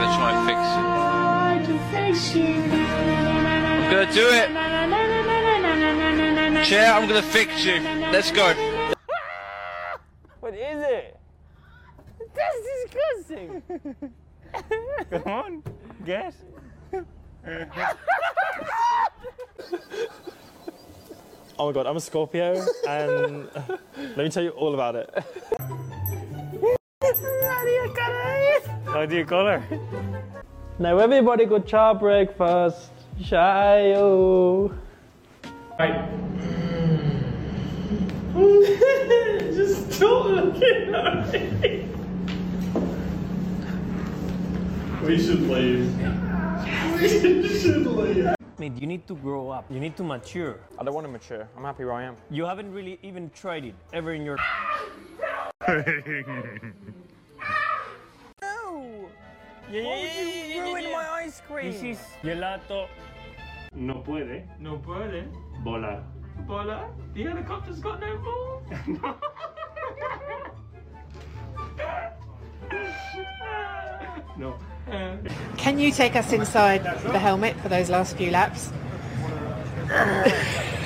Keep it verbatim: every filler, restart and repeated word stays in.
gonna try and fix it. I'm gonna do it. Chair, I'm gonna fix you. Let's go. What is it? That's disgusting. Come on, guess. Oh my god, I'm a Scorpio, and let me tell you all about it. How do you color? Now everybody go chop breakfast. Shayo. Right. Just don't look at me. We should leave. We should leave. Mate, you need to grow up. You need to mature. I don't want to mature. I'm happy where I am. You haven't really even tried it ever in your. No! Yeah, yeah, yeah, you ruined my ice cream. This is gelato. No puede. No puede. Volar. Volar? The helicopter's got no balls. No. Can you take us inside the helmet for those last few laps?